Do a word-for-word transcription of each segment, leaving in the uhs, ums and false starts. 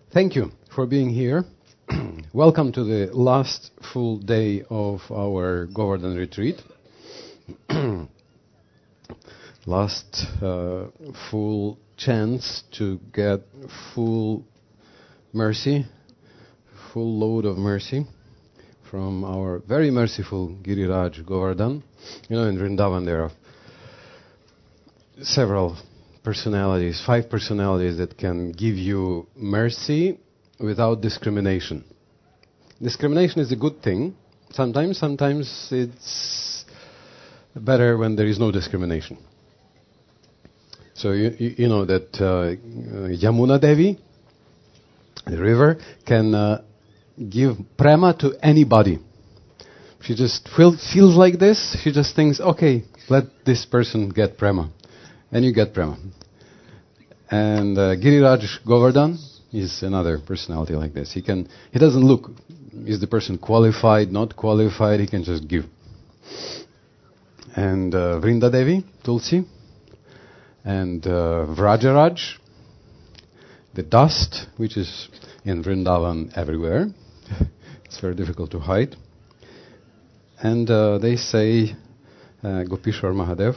Thank you for being here. Welcome to the last full day of our Govardhan retreat. Last uh, full chance to get full mercy, full load of mercy from our very merciful Giriraj Govardhan. You know, in Vrindavan there are several personalities, five personalities that can give you mercy without discrimination. Discrimination is a good thing. Sometimes, sometimes it's better when there is no discrimination. So you, you, you know that uh, Yamuna Devi, the river, can uh, give prema to anybody. She just feel, feels like this. She just thinks, okay, let this person get prema. And you get prema. And uh, Giriraj Govardhan is another personality like this. He can, he doesn't look, is the person qualified, not qualified, he can just give. And uh, Vrinda Devi, Tulsi, and uh, Vrajaraj, the dust, which is in Vrindavan everywhere. It's very difficult to hide. And uh, they say uh, Gopishwar Mahadev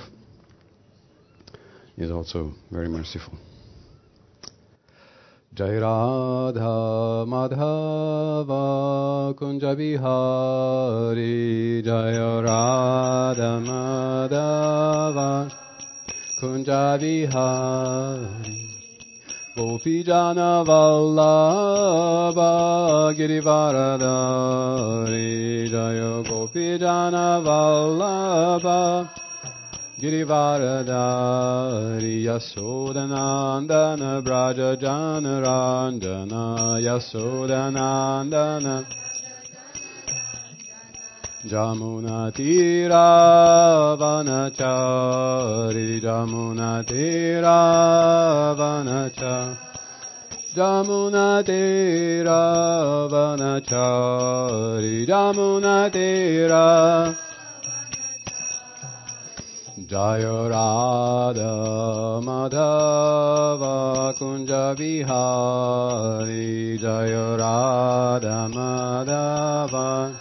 is also very merciful. Jai Radha Madhava Kunja Bihari, Jai Radha Madhava Kunja Bihari, Gopijana Vallabha Girivaradari, Jai Gopijana Vallabha Girivaradari, Yasodanandana Braja Janaranjana, Yasodanandana Jamuna Tira Vanachari, Jamuna Tira Vanachari, Jamuna Tira Vanachari, Jamuna Tira. Jaya Radha Madhava Kunja Bihari, Jaya Radha Madhava.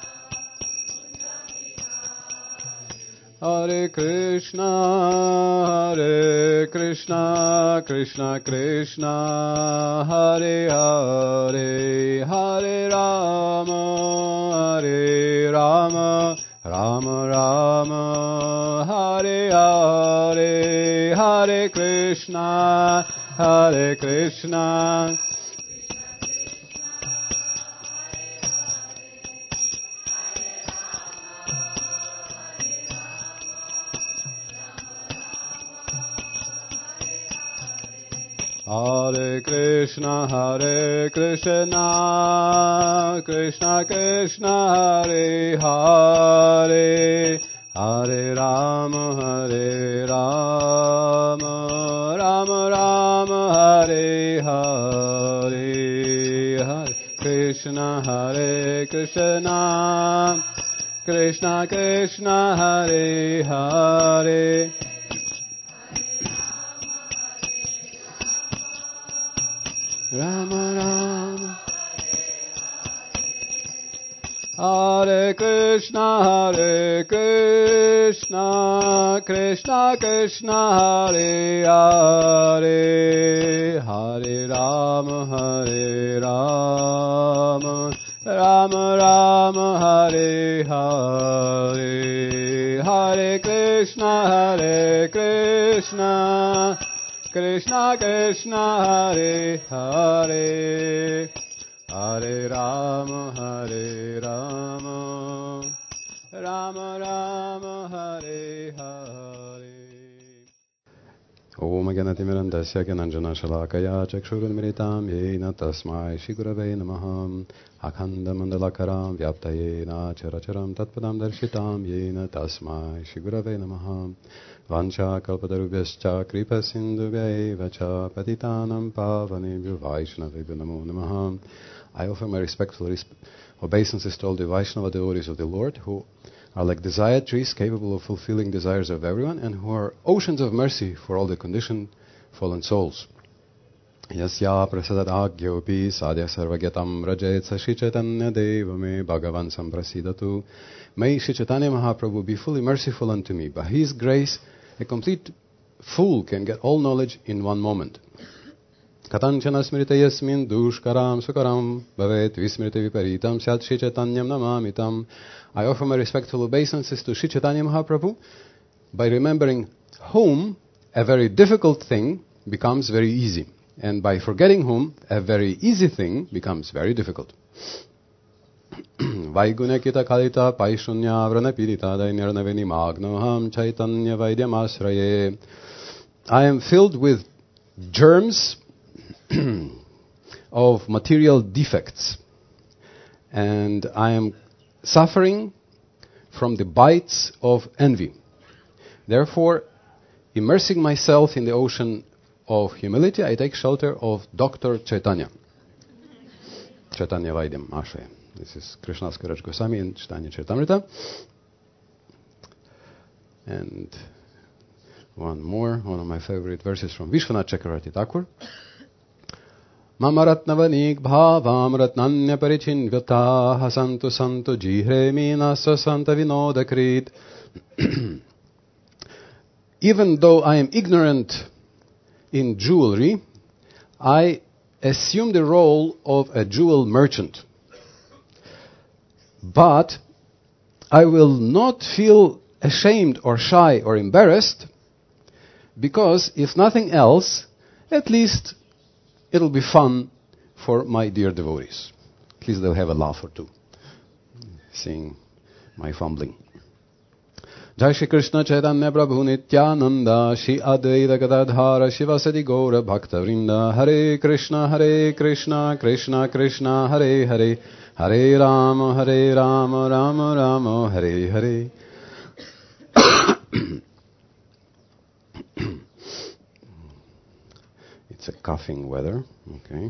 Hare Krishna, Hare Krishna, Krishna Krishna, Hare Hare, Hare Rama, Hare Rama, Rama Rama, Hare Hare, Hare Krishna, Hare Krishna. Hare Krishna, Hare Krishna, Krishna Krishna, Hare Hare, Hare Rama, Hare Rama, Rama Rama, Hare Hare, Hare Krishna, Hare Krishna, Krishna Krishna, Hare Hare. Rama Rama, Hare Krishna, Hare Krishna, Krishna Krishna, Hare Hare, Hare Rama, Hare Rama, Rama Rama, Hare Hare, Hare Krishna, Hare Krishna, Krishna Krishna, Hare Hare, Hare Rama, Hare Rama, Rama Rama, Hare Hare. Om Ganati Mirandasya Gananjana Shalakaya Chakshurunmiritam Yena Tasmai Shigurave Namaham Akhanda Mandalakaram Vyaptayena Characharam Tatpadam Darshitam Yena Tasmai Shigurave Namaham Vancha kalpatarubhyascha kripa sindhubhyaiva cha patitanam pavanebhyo Vaishnavebhyo namo namaha. I offer my respectful resp- obeisances to all the Vaishnava devotees of the Lord who are like desired trees capable of fulfilling desires of everyone and who are oceans of mercy for all the conditioned fallen souls. Yasya prasadadagyopi sadhya sarvagyatam rajet sa Shri Chaitanya Deva me Bhagavan samprasidatu. May Shri Chaitanya Mahaprabhu be fully merciful unto me. By His grace, a complete fool can get all knowledge in one moment. Katanchana smrita yasmin dushkaram sukaram bhavet vismrita viparitam syat Shri Chaitanyam namamitam. I offer my respectful obeisances to Shri Chaitanya Mahaprabhu. By remembering whom, a very difficult thing becomes very easy. And by forgetting whom, a very easy thing becomes very difficult. Vaigunakita kalita paishunya vranapirita dainirnaveni magnoham chaitanya vaidyamasraye. I am filled with germs of material defects. And I am suffering from the bites of envy. Therefore, immersing myself in the ocean of humility, I take shelter of Doctor Chaitanya. Chaitanya Vaidyam Ashraya. This is Krishnas Kaviraj Goswami in Chaitanya Charitamrita. And one more, one of my favorite verses from Vishwanath Chakravarti Thakur. Mamaratnavanik bhavam ratnanya parichinvyata hasantu santu jihre minasa santa vinodakrit. Even though I am ignorant in jewelry, I assume the role of a jewel merchant. But I will not feel ashamed or shy or embarrassed, because if nothing else, at least it'll be fun for my dear devotees. At least they'll have a laugh or two, seeing my fumbling. Jai Shri Krishna Chaitanya Prabhu Nityananda Shri Advaita Gadadhara Shivasati Gaura Bhakta Vrinda. Hare Krishna Hare Krishna Krishna Krishna Hare Hare Hare Rama Hare Rama Rama Rama Hare Hare. It's a coughing weather. Okay.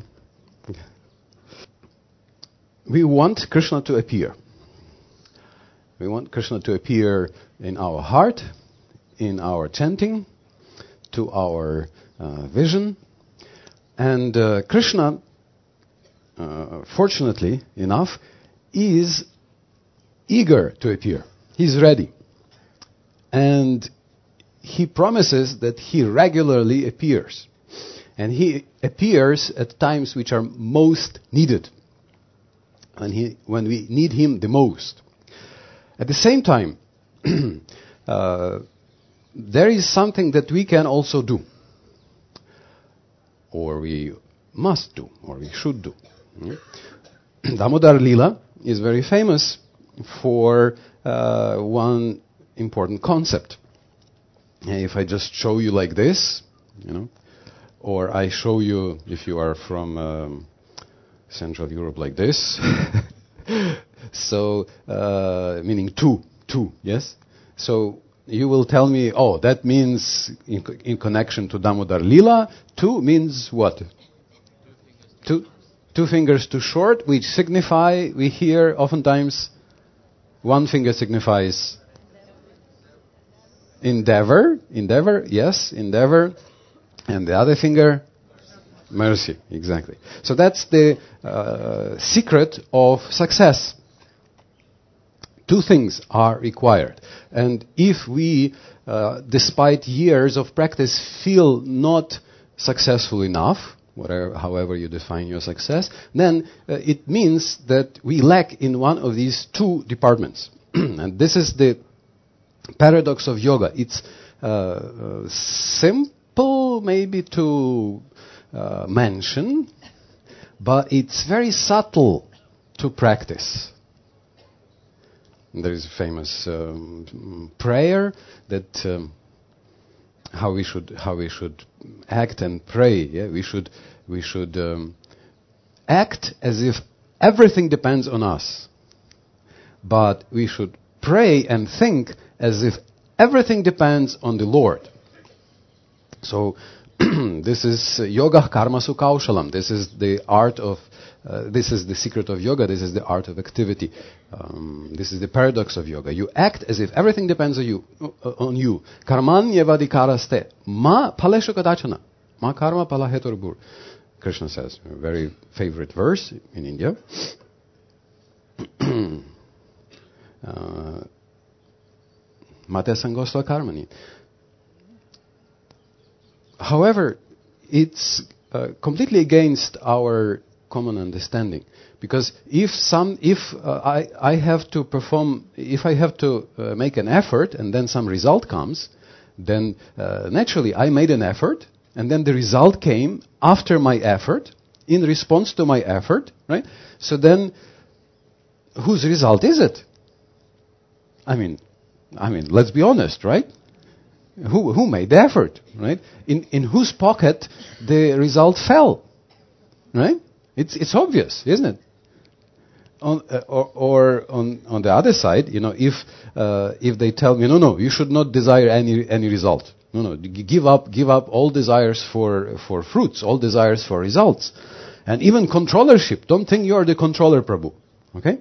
We want Krishna to appear. We want Krishna to appear in our heart, in our chanting, to our uh, vision. And uh, Krishna, uh, fortunately enough, is eager to appear. He's ready. And he promises that he regularly appears. And he appears at times which are most needed. When, he, when we need him the most. At the same time, uh, there is something that we can also do, or we must do, or we should do. Mm-hmm. Damodar Lila is very famous for uh, one important concept. If I just show you like this, you know, or I show you, if you are from um, Central Europe, like this. So, uh, meaning two, two, yes? So, you will tell me, oh, that means in, in connection to Damodar Lila, two means what? Two, two fingers too short, which signify, we hear oftentimes, one finger signifies endeavor, endeavor, yes, endeavor, and the other finger, mercy, exactly. So that's the uh, secret of success. Two things are required. And if we, uh, despite years of practice, feel not successful enough, whatever, however you define your success, then uh, it means that we lack in one of these two departments. And this is the paradox of yoga. It's uh, uh, simple maybe to uh, mention, but it's very subtle to practice. There is a famous um, prayer that um, how we should how we should act and pray. Yeah? We should we should um, act as if everything depends on us, but we should pray and think as if everything depends on the Lord. So this is uh, yoga karma sukaushalam. This is the art of. Uh, this is the secret of yoga. This is the art of activity. Um, this is the paradox of yoga. You act as if everything depends on you. Uh, on you. Karmanyevadikaraste. Ma paleshu kadachana. Ma karma palahetarbur. Krishna says, a very favorite verse in India. uh, Mate Sangosva Karmani. However, it's uh, completely against our common understanding, because if some, if uh, I, I have to perform, if I have to uh, make an effort and then some result comes, then uh, naturally I made an effort and then the result came after my effort, in response to my effort, right? So then, whose result is it? I mean, I mean, let's be honest, right? Who who made the effort, right? In in whose pocket the result fell, right? It's it's obvious, isn't it? On, uh, or or on on the other side, you know, if uh, if they tell me, no, no, you should not desire any any result. No, no, give up give up all desires for for fruits, all desires for results, and even controllership. Don't think you are the controller, Prabhu. Okay?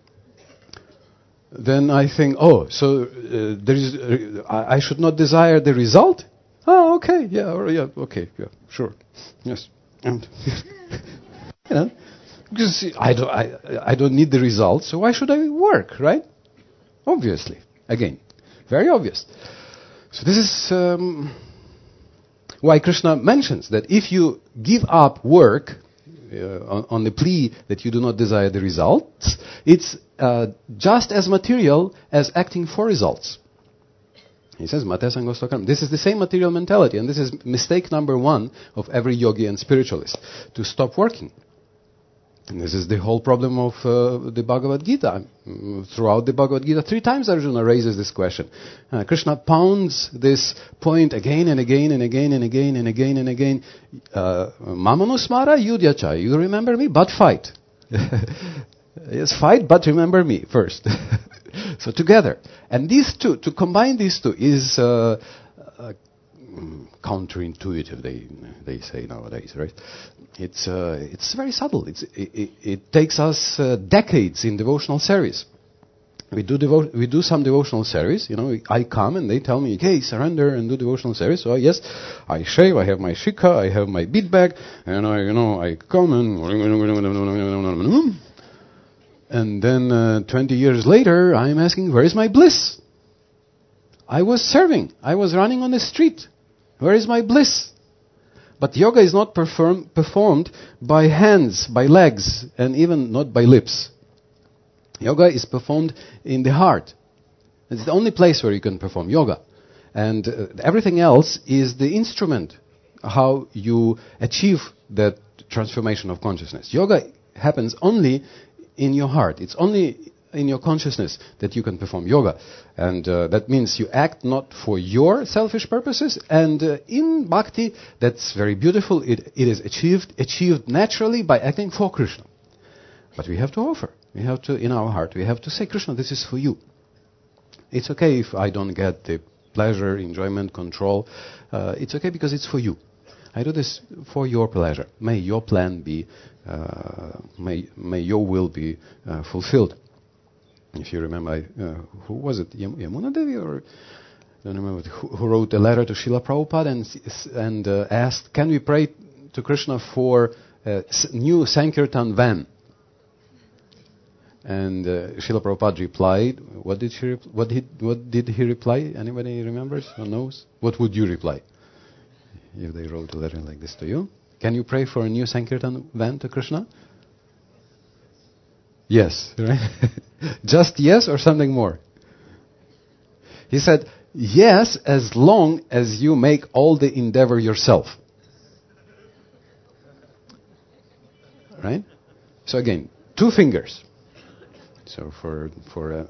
Then I think, oh, so uh, there is, uh, I, I should not desire the result? Oh, okay, yeah, or, yeah, okay, yeah, sure, yes. And you know, because I don't, I, I don't need the result, so why should I work, right? Obviously, again, very obvious. So this is um, why Krishna mentions that if you give up work uh, on, on the plea that you do not desire the results, it's uh, just as material as acting for results. He says, Mate Sangostokam. This is the same material mentality, and this is mistake number one of every yogi and spiritualist, to stop working. And this is the whole problem of uh, the Bhagavad Gita. Throughout the Bhagavad Gita, three times Arjuna raises this question. Uh, Krishna pounds this point again and again and again and again and again and again. Uh, Mamanusmara yudhyacha. You remember me, but fight. Yes, fight, but remember me first. So together. And these two, to combine these two is uh, uh, counterintuitive, they they say nowadays, right? It's uh, it's very subtle. It's, it, it, it takes us uh, decades in devotional service. We do devo- we do some devotional service. You know, I come and they tell me, "Okay, surrender and do devotional service." So yes, I shave. I have my shikha. I have my bead bag, and I you know I come and and then uh, twenty years later, I'm asking, "Where is my bliss? I was serving. I was running on the street. Where is my bliss?" But yoga is not perform, performed by hands, by legs, and even not by lips. Yoga is performed in the heart. It's the only place where you can perform yoga. And uh, everything else is the instrument, how you achieve that transformation of consciousness. Yoga happens only in your heart. It's only in your consciousness that you can perform yoga. And uh, that means you act not for your selfish purposes. And uh, in bhakti, that's very beautiful. It, it is achieved, achieved naturally by acting for Krishna. But we have to offer. We have to, in our heart, we have to say, Krishna, this is for you. It's okay if I don't get the pleasure, enjoyment, control. Uh, it's okay because it's for you. I do this for your pleasure. May your plan be, uh, may, may your will be uh, fulfilled. If you remember, uh, who was it? Yam- Yamuna Devi, or I don't remember who, who wrote a letter to Srila Prabhupada and and uh, asked, "Can we pray to Krishna for a new Sankirtan van?" And uh, Srila Prabhupada replied, "What did she? Rep- what did what did he reply? Anybody remembers or knows? What would you reply if they wrote a letter like this to you? Can you pray for a new Sankirtan van to Krishna?" Yes, right? Just yes or something more? He said, yes, as long as you make all the endeavor yourself. Right? So again, two fingers. So for for uh,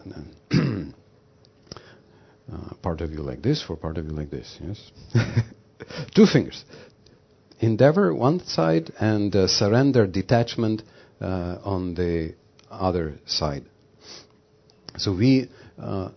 uh, part of you like this, for part of you like this, yes? Two fingers. Endeavor one side and uh, surrender, detachment uh, on the other side. So we uh,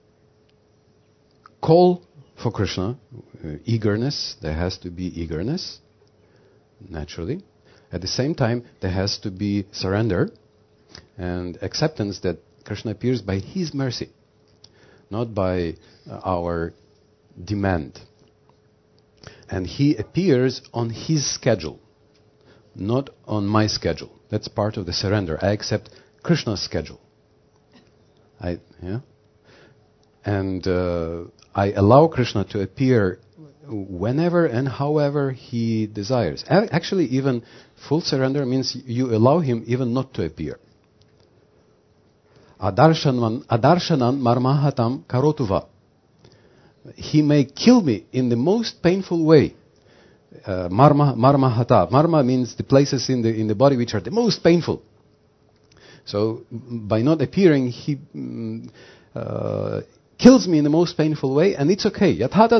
call for Krishna, uh, eagerness, there has to be eagerness, naturally. At the same time, there has to be surrender and acceptance that Krishna appears by His mercy, not by uh, our demand. And He appears on His schedule, not on my schedule. That's part of the surrender. I accept Krishna's schedule. I, yeah? And uh, I allow Krishna to appear whenever and however he desires. A- actually, even full surrender means you allow him even not to appear. Adarshanan, adarshanan marmahatam karotuva. He may kill me in the most painful way. Uh, marma, marmahata. Marma means the places in the in the body which are the most painful. So by not appearing, he mm, uh, kills me in the most painful way, and it's okay.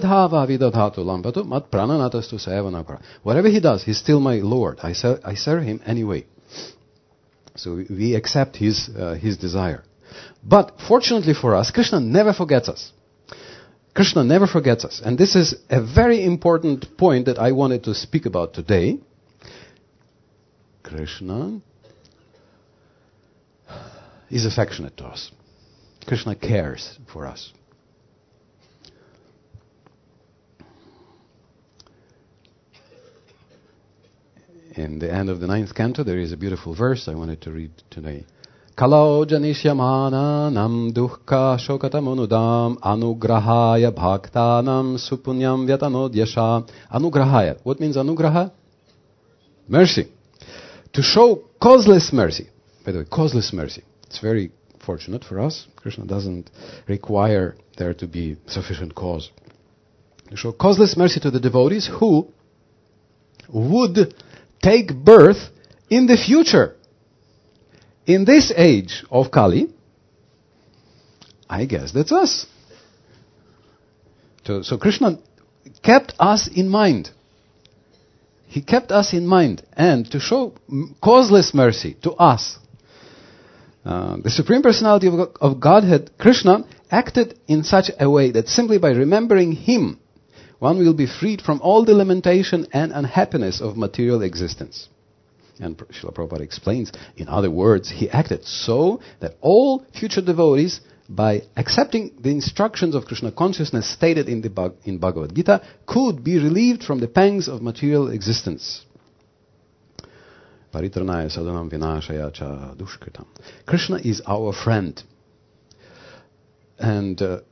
Whatever he does, he's still my Lord. I serve, I serve him anyway. So we, we accept his uh, his desire. But fortunately for us, Krishna never forgets us. Krishna never forgets us. And this is a very important point that I wanted to speak about today. Krishna is affectionate to us. Krishna cares for us. In the end of the ninth canto, there is a beautiful verse I wanted to read today. Kalau janishyamana nam duhka shokatamonudam anugrahaya bhaktanam supunyam vyatanodyasha. Anugrahaya. What means anugraha? Mercy. To show causeless mercy. By the way, causeless mercy. It's very fortunate for us. Krishna doesn't require there to be sufficient cause. To show causeless mercy to the devotees who would take birth in the future. In this age of Kali, I guess that's us. So, so Krishna kept us in mind. He kept us in mind. And to show causeless mercy to us, uh, the Supreme Personality of, of Godhead, Krishna, acted in such a way that simply by remembering Him, one will be freed from all the lamentation and unhappiness of material existence. And Srila Prabhupada explains, in other words, he acted so that all future devotees, by accepting the instructions of Krishna consciousness stated in the Bhag- in Bhagavad Gita, could be relieved from the pangs of material existence. Paritranaya sadhanam vinashaya cha dushkritam. Krishna is our friend. And uh,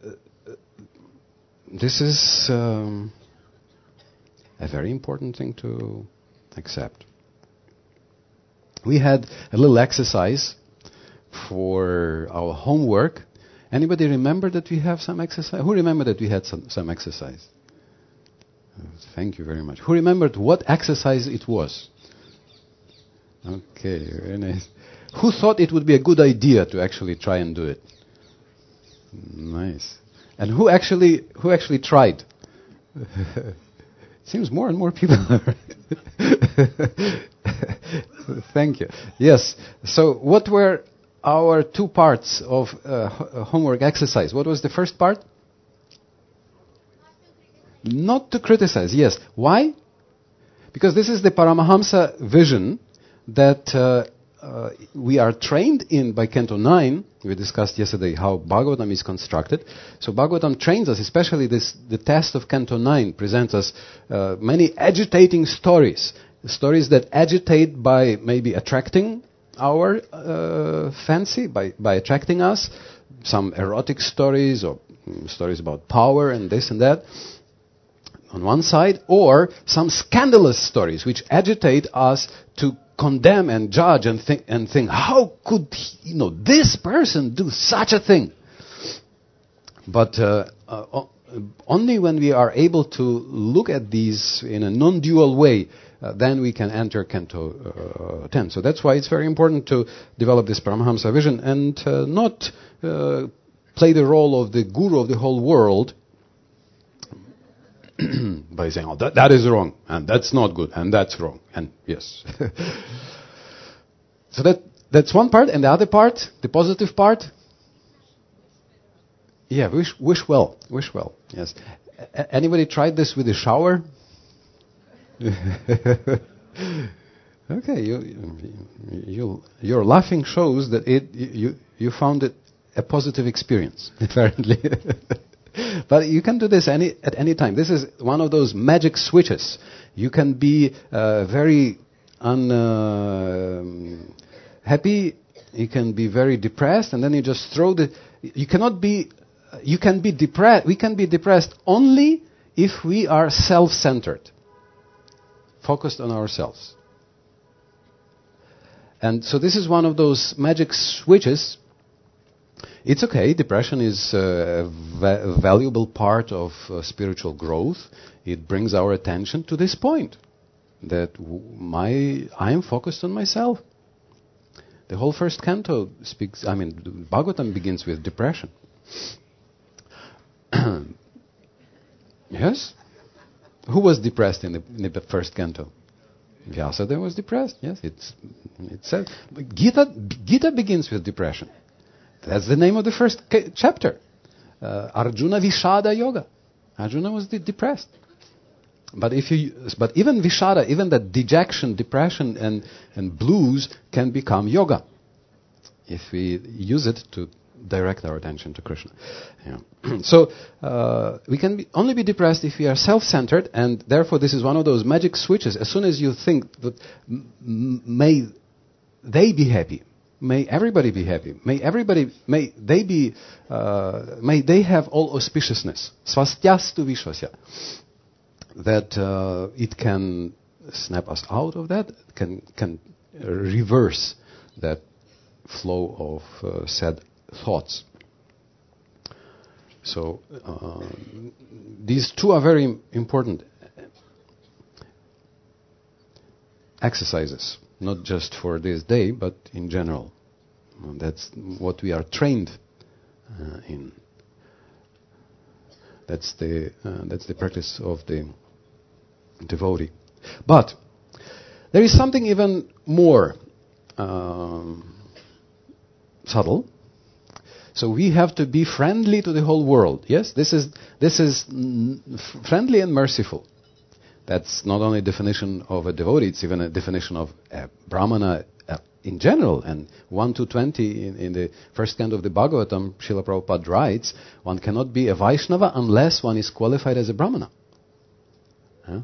this is um, a very important thing to accept. We had a little exercise for our homework. Anybody remember that we have some exercise? Who remembered that we had some, some exercise? Thank you very much. Who remembered what exercise it was? Okay, very nice. Who thought it would be a good idea to actually try and do it? Nice. And who actually who actually tried? Seems more and more people are. Thank you. Yes. So what were our two parts of uh, homework exercise? What was the first part? Not to criticize. Yes. Why? Because this is the Paramahamsa vision that uh, uh, we are trained in by Canto nine. We discussed yesterday how Bhagavatam is constructed. So Bhagavatam trains us, especially this, the test of Canto nine presents us uh, many agitating stories. Stories that agitate by maybe attracting our uh, fancy, by, by attracting us. Some erotic stories or um, stories about power and this and that on one side. Or some scandalous stories which agitate us to condemn and judge and think, and think, how could he, you know, this person do such a thing? But uh, uh, only when we are able to look at these in a non-dual way, Uh, then we can enter Canto uh, ten. So that's why it's very important to develop this Paramahamsa vision and uh, not uh, play the role of the guru of the whole world by saying, oh, that, that is wrong, and that's not good, and that's wrong, and yes. So that that's one part, and the other part, the positive part, yeah, wish, wish well, wish well, yes. A- anybody tried this with a shower? Okay, you, you, your laughing shows that it, you, you found it a positive experience, apparently. But you can do this any, at any time. This is one of those magic switches. You can be uh, very unhappy, you can be very depressed, and then you just throw the... You cannot be... You can be depressed. We can be depressed only if we are self-centered, focused on ourselves. And so this is one of those magic switches. It's okay. Depression is a, va- a valuable part of uh, spiritual growth. It brings our attention to this point that w- my I am focused on myself. The whole first canto speaks. I mean, Bhagavatam begins with depression. Yes, who was depressed in the, in the first canto? Vyasadeva was depressed. Yes, it's it says. Gita Gita begins with depression. That's the name of the first ca- chapter. Uh, Arjuna Vishada Yoga. Arjuna was de- depressed. But if you, but even Vishada, even that dejection, depression, and and blues can become yoga if we use it to direct our attention to Krishna. Yeah. So uh, we can be, only be depressed if we are self-centered, and therefore this is one of those magic switches. As soon as you think that m- m- may they be happy, may everybody be happy, may everybody, may they be, uh, may they have all auspiciousness. Swastyastu vishvasya. That uh, it can snap us out of that, can can reverse that flow of uh, sad thoughts. So uh, these two are very important exercises, not just for this day, but in general. That's what we are trained uh, in. That's the uh, that's the practice of the devotee. But there is something even more um, subtle. So we have to be friendly to the whole world. Yes, this is this is mm, f- friendly and merciful. That's not only a definition of a devotee; it's even a definition of a brahmana uh, in general. And one to twenty in, in the first canto of the Bhagavatam, Srila Prabhupada writes, one cannot be a Vaishnava unless one is qualified as a brahmana. Huh?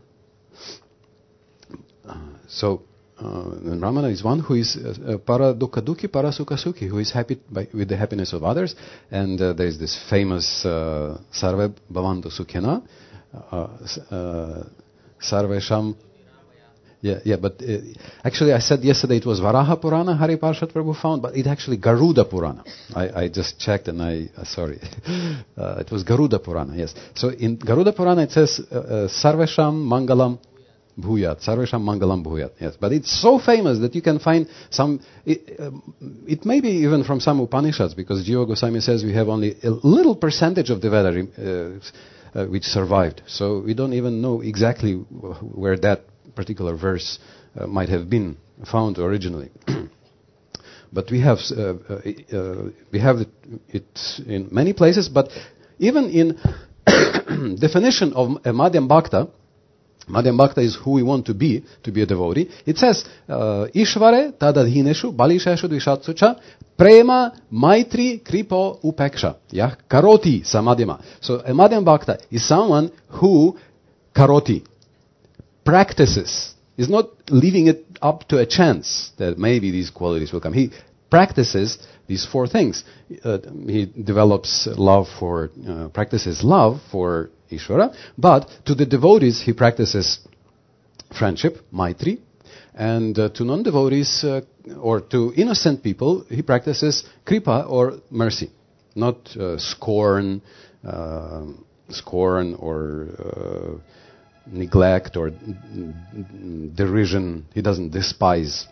Uh, so. Uh, and Brahmana is one who is uh, uh, para dukkha dukhi, para sukha sukhi, who is happy by, with the happiness of others. And uh, there is this famous uh, Sarve Bhavantu Sukhina, uh, uh, Sarvesham. Yeah, yeah, but uh, actually I said yesterday it was Varaha Purana, Hari Parshat Prabhu found, but it actually Garuda Purana. I, I just checked and I, uh, sorry, uh, it was Garuda Purana, yes. So in Garuda Purana it says uh, uh, Sarvesham Mangalam Bhuyat, Sarvesham Mangalam Bhuyat. Yes, but it's so famous that you can find some. It, um, it may be even from some Upanishads, because Jiva Goswami says we have only a little percentage of the Veda uh, uh, which survived. So we don't even know exactly where that particular verse uh, might have been found originally. But we have uh, uh, we have it, it in many places. But even in definition of a Madhyam Bhakta. Madhyam Bhakta is who we want to be, to be a devotee. It says, uh, Ishvare tadadhineshu balisheshu dvishatsucha prema maitri kripo upeksha. Yeah, karoti samadhyama. So a Madhyam Bhakta is someone who karoti, practices. Is not leaving it up to a chance that maybe these qualities will come. He practices these four things. Uh, he develops love for, uh, practices love for Ishvara, but to the devotees he practices friendship, maitri, and uh, to non-devotees uh, or to innocent people he practices kripa or mercy, not uh, scorn, uh, scorn or uh, neglect or derision. He doesn't despise.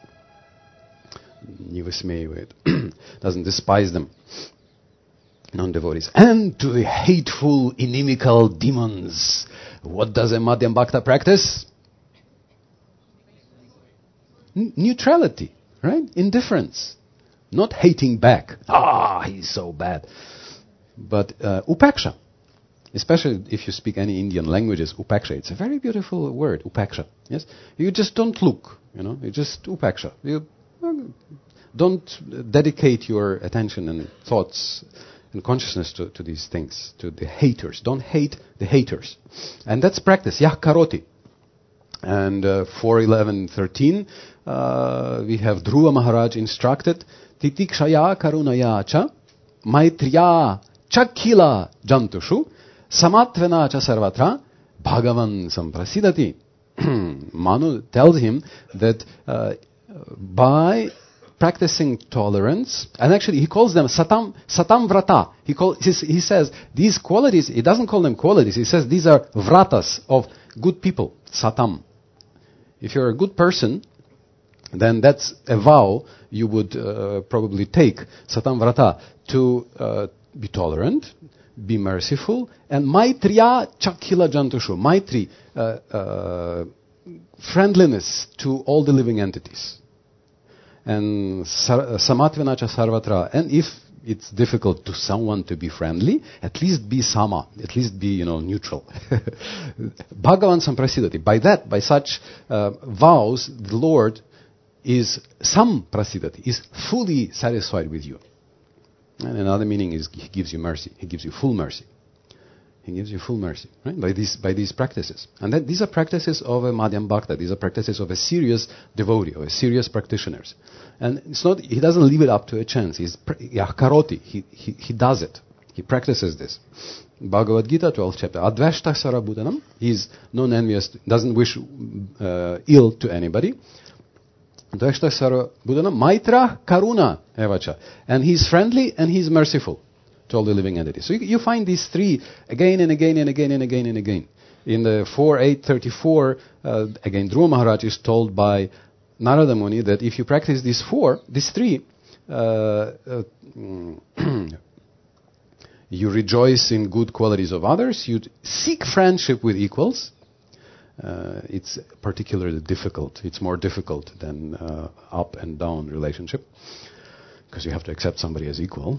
Doesn't despise them. Non-devotees. And to the hateful, inimical demons. What does a Madhyam Bhakta practice? N- neutrality, right? Indifference. Not hating back. Ah, he's so bad. But uh, upeksha. Especially if you speak any Indian languages, upeksha. It's a very beautiful word, upeksha. Yes? You just don't look, you know. You just upeksha. You don't dedicate your attention and thoughts and consciousness to, to these things, to the haters. Don't hate the haters. And that's practice, yah karoti. And uh, four eleven thirteen, uh, we have Dhruva Maharaj instructed, Titikshaya karunaya cha, maitriya chakhila jantushu, samatvena cha sarvatra, bhagavan samprasidati. Manu tells him that uh, by practicing tolerance, and actually he calls them satam satam vrata. He call, he, he says these qualities. He doesn't call them qualities. He says these are vratas of good people. Satam. If you're a good person, then that's a vow you would uh, probably take. Satam vrata, to uh, be tolerant, be merciful, and maitriya chakhila jantushu. Maitri, uh, uh, friendliness to all the living entities. And samatvenacha sarvatra. And if it's difficult to someone to be friendly, at least be sama, at least be, you know, neutral. Bhagavan samprasidati. By that, by such uh, vows, the Lord is samprasidati, is fully satisfied with you. And another meaning is he gives you mercy. He gives you full mercy. He gives you full mercy, right? By these by these practices. And that these are practices of a Madhyam Bhakta. These are practices of a serious devotee, of a serious practitioners. And it's not, he doesn't leave it up to a chance. He's karoti. He, he, he does it. He practices this. Bhagavad Gita, twelfth chapter. Advashta sarabhutanam. He's non-envious, doesn't wish uh, ill to anybody. Advashta sarabhutanam. Maitra karuna evacha. And he's friendly and he's merciful to all the living entities. So you, you find these three again and again and again and again and again. In the four eight thirty-four, uh, again, Dhruva Maharaj is told by Narada Muni that if you practice these four, these three, uh, uh, you rejoice in good qualities of others, you seek friendship with equals. Uh, it's particularly difficult. It's more difficult than uh, up and down relationship, because you have to accept somebody as equal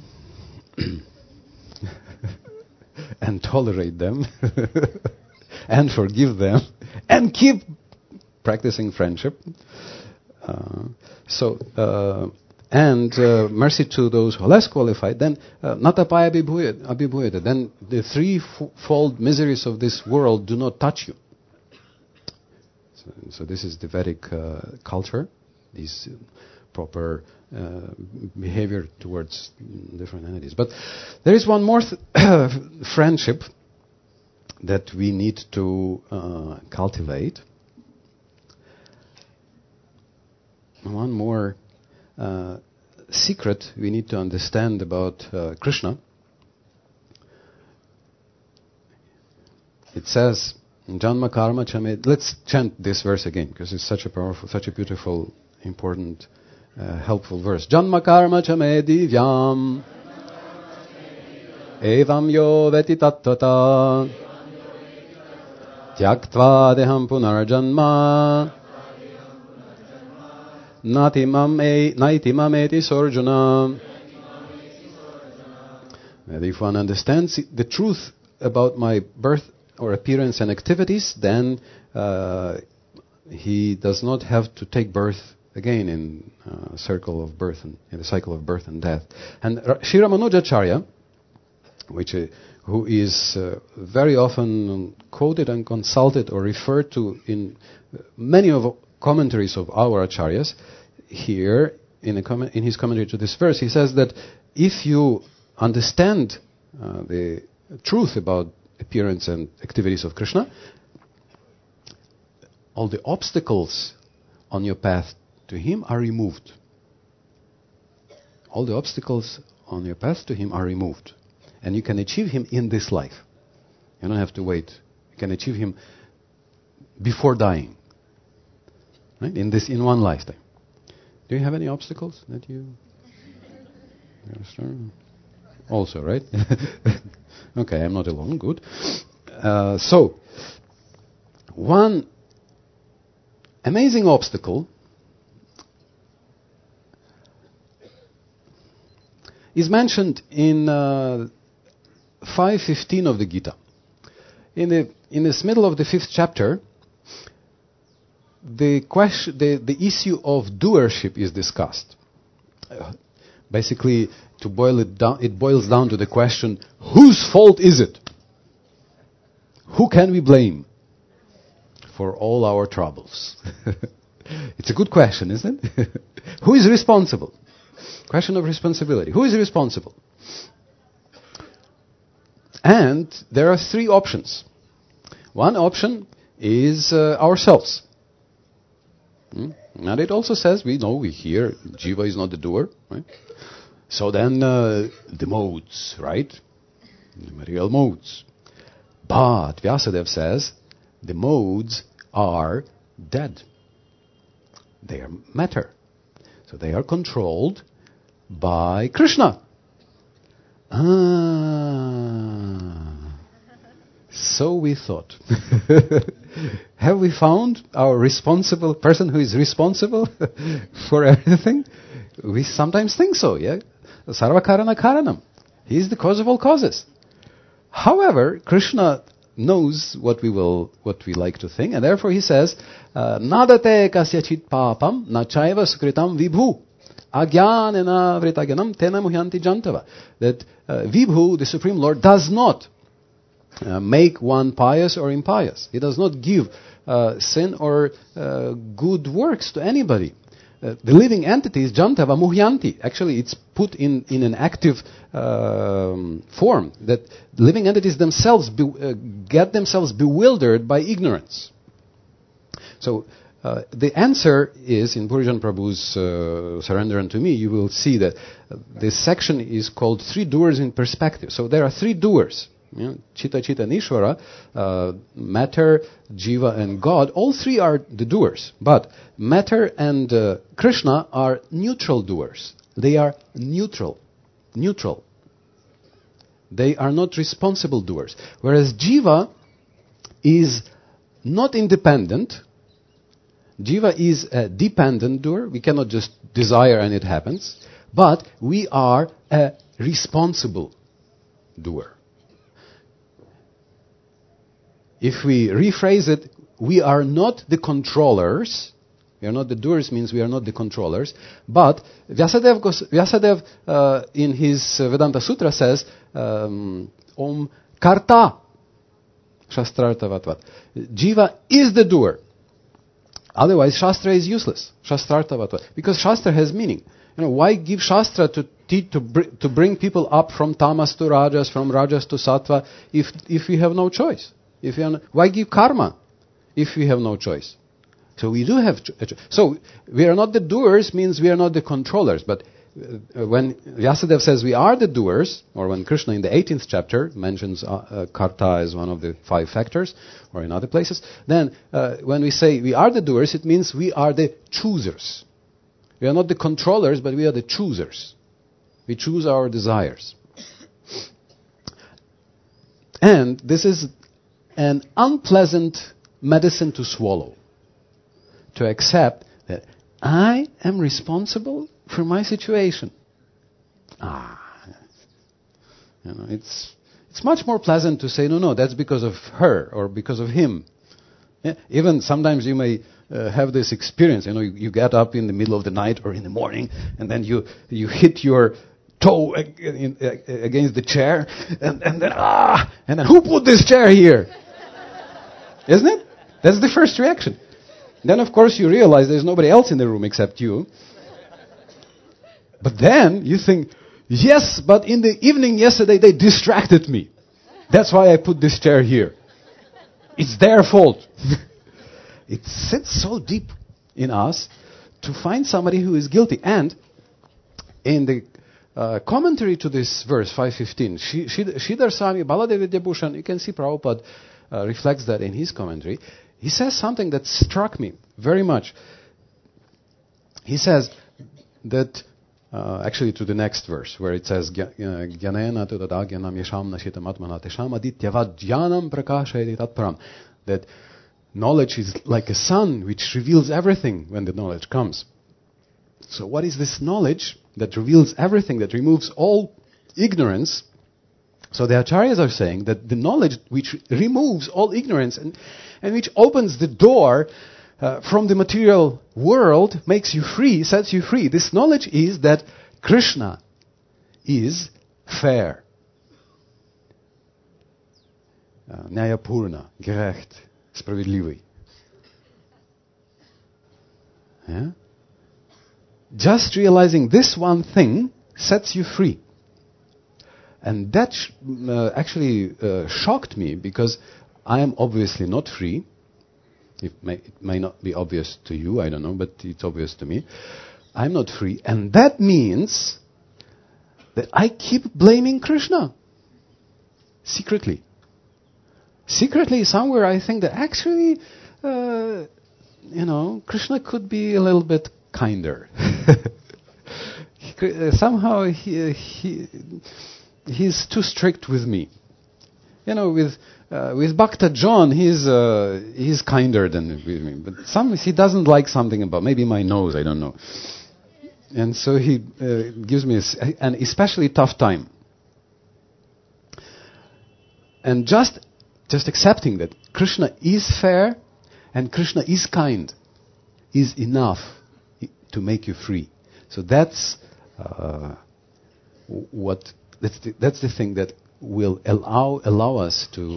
and tolerate them and forgive them and keep practicing friendship. Uh, so, uh, and uh, mercy to those who are less qualified, then natapaya abhibhuyata, then the threefold miseries of this world do not touch you. So, so this is the Vedic uh, culture, this uh, proper uh, behavior towards different entities. But there is one more th- friendship that we need to uh, cultivate. One more uh, secret we need to understand about uh, Krishna. It says, Janma karma chame. Let's chant this verse again, because it's such a powerful, such a beautiful, important, uh, helpful verse. Janma karma chame divyam evam yo veti tattvata tyaktva deham punarjanma Natimam e naitimam eti sorjuna. And if one understands the truth about my birth or appearance and activities, then uh, he does not have to take birth again in a uh, circle of birth and in the cycle of birth and death. And Sri Ramanujacharya, which uh, who is uh, very often quoted and consulted or referred to in many of commentaries of our acharyas, here in, a com- in his commentary to this verse, he says that if you understand uh, the truth about appearance and activities of Krishna, all the obstacles on your path to him are removed. All the obstacles on your path to him are removed. And you can achieve him in this life. You don't have to wait. You can achieve him before dying. Right? In this, in one lifetime. Do you have any obstacles that you... Also, right? Okay, I'm not alone. Good. Uh, so, one amazing obstacle is mentioned in uh, five fifteen of the Gita. In the in this middle of the fifth chapter, the question, the, the issue of doership is discussed. Uh, basically, to boil it down, it boils down to the question: whose fault is it? Who can we blame for all our troubles? It's a good question, isn't it? Who is responsible? Question of responsibility. Who is responsible? And there are three options. One option is uh, ourselves. Hmm? And it also says, we know, we hear, Jiva is not the doer. Right? So then uh, the modes, right? The material modes. But Vyasadeva says, the modes are dead. They are matter. So they are controlled by Krishna. Ah. So we thought. Have we found our responsible person who is responsible for everything? We sometimes think so, yeah? Sarva karana karanam. He is the cause of all causes. However, Krishna knows what we will, what we like to think, and therefore he says, nadate kasyachit papam na chaiva sukritam vibhu agyanena vritaganam tena muhyanti jantava. That uh, Vibhu, the Supreme Lord, does not uh, make one pious or impious. He does not give uh, sin or uh, good works to anybody. Uh, the living entity is Jantava Muhyanti. Actually, it's put in, in an active um, form, that living entities themselves be, uh, get themselves bewildered by ignorance. So, uh, the answer is, in Purijan Prabhu's uh, Surrender Unto Me, you will see that uh, this section is called Three Doers in Perspective. So there are three doers. You know, Chitta, Chitta, and Ishvara, uh, matter, Jiva, and God, all three are the doers. But matter and uh, Krishna are neutral doers. They are neutral. Neutral. They are not responsible doers. Whereas Jiva is not independent. Jiva is a dependent doer. We cannot just desire and it happens. But we are a responsible doer. If we rephrase it, we are not the controllers. We are not the doers means we are not the controllers. But Vyasadeva, Vyasadeva uh, in his Vedanta Sutra says, um, Om Karta Shastrartha Vatvat. Jiva is the doer. Otherwise, Shastra is useless. Shastrartha Vatvat. Because Shastra has meaning. You know, why give Shastra to teach, to, br- to bring people up from Tamas to Rajas, from Rajas to Sattva, if if we have no choice? If we are not, why give karma if we have no choice? So we do have a choice. So we are not the doers means we are not the controllers. But uh, when Vyasadeva says we are the doers, or when Krishna in the eighteenth chapter mentions uh, uh, karta as one of the five factors, or in other places, then uh, when we say we are the doers, it means we are the choosers. We are not the controllers, but we are the choosers. We choose our desires. And this is an unpleasant medicine to swallow. To accept that I am responsible for my situation. Ah, you know, it's it's much more pleasant to say, no, no, that's because of her or because of him. Yeah? Even sometimes you may uh, have this experience. You know, you, you get up in the middle of the night or in the morning, and then you you hit your toe ag- in, ag- against the chair, and, and then ah, and then who put this chair here? Isn't it? That's the first reaction. Then, of course, you realize there's nobody else in the room except you. But then you think, yes, but in the evening yesterday they distracted me. That's why I put this chair here. It's their fault. It sits so deep in us to find somebody who is guilty. And in the uh, commentary to this verse, five fifteen, Sridhar Swami Baladev Vidyabhushan, you can see Prabhupada uh, reflects that in his commentary. He says something that struck me very much. He says that, uh, actually to the next verse, where it says, Gyanena tudada gyanam yesham nashitam atmana tesham adityavad jnanam prakashayati tatparam. That knowledge is like a sun which reveals everything when the knowledge comes. So what is this knowledge that reveals everything, that removes all ignorance? So the Acharyas are saying that the knowledge which removes all ignorance and, and which opens the door uh, from the material world, makes you free, sets you free. This knowledge is that Krishna is fair. Uh, Nyayapurna, gerecht, spravedlivый. Yeah? Just realizing this one thing sets you free. And that sh- uh, actually uh, shocked me, because I am obviously not free. It may, it may not be obvious to you, I don't know, but it's obvious to me. I'm not free. And that means that I keep blaming Krishna. Secretly. Secretly, somewhere I think that actually, uh, you know, Krishna could be a little bit kinder. he, uh, somehow he, he he's too strict with me. You know, with uh, with Bhakta John, he's uh, he's kinder than with me. But some he doesn't like something about maybe my nose, I don't know. And so he uh, gives me a, an especially tough time. And just just accepting that Krishna is fair and Krishna is kind is enough to make you free. So that's uh, what that's the, that's the thing that will allow allow us to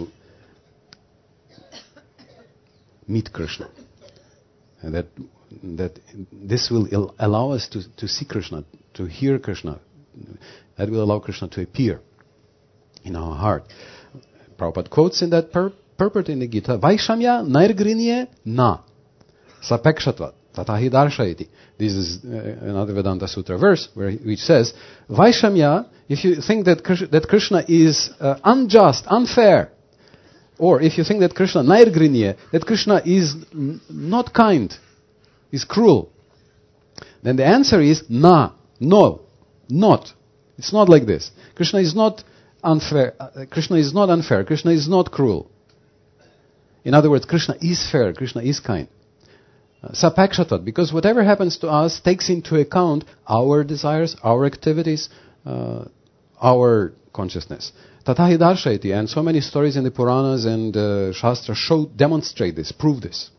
meet Krishna, and that that this will il- allow us to, to see Krishna, to hear Krishna. That will allow Krishna to appear in our heart. Prabhupada quotes in that pur- purport in the Gita, Vaishamya nairgrinye na sapekshatvat tatahi darshayati. This is uh, another Vedanta Sutra verse where, which says, Vaishamya, if you think that Krishna, that Krishna is uh, unjust, unfair, or if you think that Krishna, nairgrinye, that Krishna is n- not kind, is cruel, then the answer is na, no, not. It's not like this. Krishna is not unfair. Uh, Krishna is not unfair. Krishna is not cruel. In other words, Krishna is fair. Krishna is kind. Uh, Sapakshatat, because whatever happens to us takes into account our desires, our activities, uh, our consciousness. Tatahi darshayati, and so many stories in the Puranas and uh, Shastras show, demonstrate this, prove this.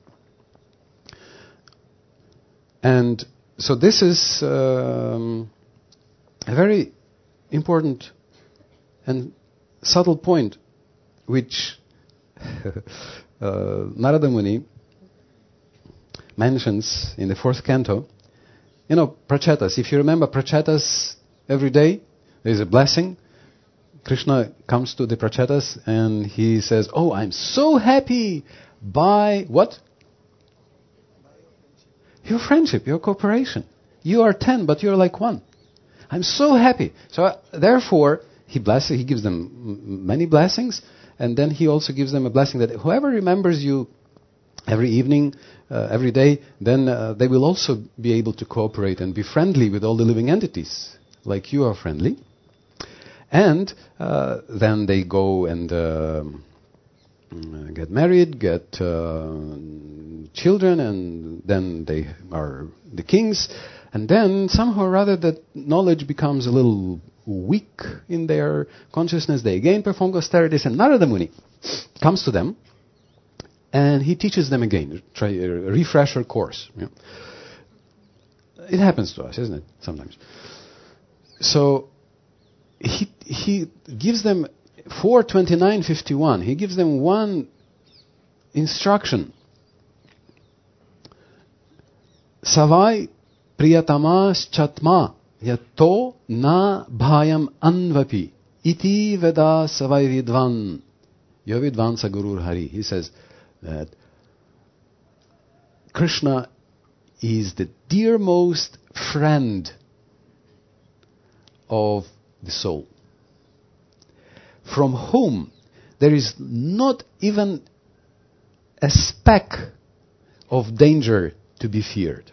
And so this is um, a very important and subtle point, which uh, Narada Muni mentions in the fourth canto. You know, prachetas. If you remember prachetas, every day there is a blessing. Krishna comes to the prachetas and he says, "Oh, I'm so happy by what? Your friendship, your cooperation. You are ten, but you're like one. I'm so happy." So uh, therefore, he blesses. He gives them m- many blessings, and then he also gives them a blessing that whoever remembers you every evening, uh, every day, then uh, they will also be able to cooperate and be friendly with all the living entities, like you are friendly. And uh, then they go and uh, get married, get uh, children, and then they are the kings. And then somehow or other that knowledge becomes a little weak in their consciousness. They again perform austerities, and Narada Muni comes to them and he teaches them again, try a refresher course. You know. It happens to us, isn't it? Sometimes. So he he gives them four twenty-nine fifty-one. He gives them one instruction. Savai priyatamas chatma yato na bhayam anvapi iti veda savai vidvan yo vidvan sagurur hari. He says that Krishna is the dearmost friend of the soul, from whom there is not even a speck of danger to be feared.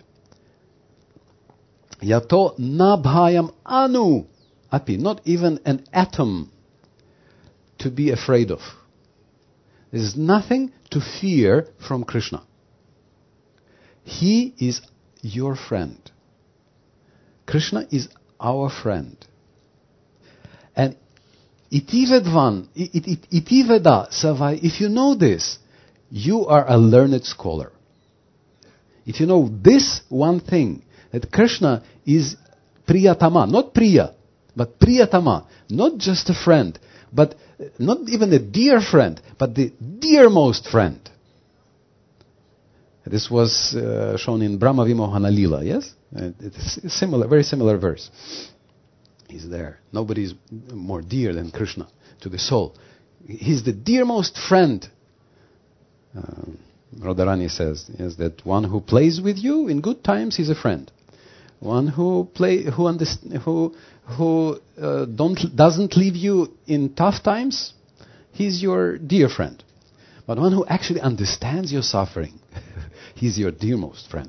Yato na bhayam anu api, not even an atom to be afraid of. There is nothing to fear from Krishna. He is your friend. Krishna is our friend. And itivedvan, itiveda savai, if you know this, you are a learned scholar. If you know this one thing, that Krishna is priyatama, not priya, but priyatama, not just a friend, but not even a dear friend, but the dearmost friend. This was uh, shown in Brahma Vimohana Lila, yes? Uh, it's a similar, very similar verse. He's there. Nobody is more dear than Krishna to the soul. He's the dearmost friend. Uh, Radharani says, yes, that one who plays with you in good times, he's a friend. One who play, who underst- who who uh, don't doesn't leave you in tough times, he's your dear friend. But one who actually understands your suffering, he's your dearmost friend.